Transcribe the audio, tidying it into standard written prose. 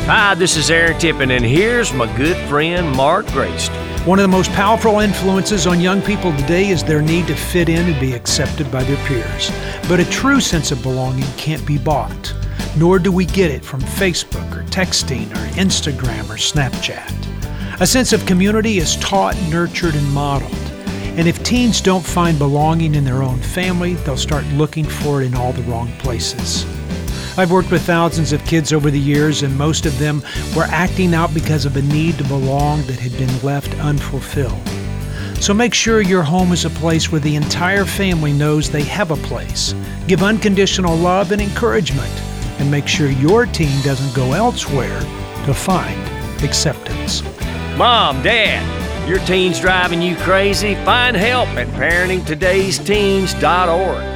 Hi, this is Aaron Tippin, and here's my good friend Mark Grayst. One of the most powerful influences on young people today is their need to fit in and be accepted by their peers. But a true sense of belonging can't be bought, nor do we get it from Facebook or texting or Instagram or Snapchat. A sense of community is taught, nurtured, and modeled. And if teens don't find belonging in their own family, they'll start looking for it in all the wrong places. I've worked with thousands of kids over the years, and most of them were acting out because of a need to belong that had been left unfulfilled. So make sure your home is a place where the entire family knows they have a place. Give unconditional love and encouragement, and make sure your teen doesn't go elsewhere to find acceptance. Mom, Dad, your teen's driving you crazy? Find help at parentingtodaysteens.org.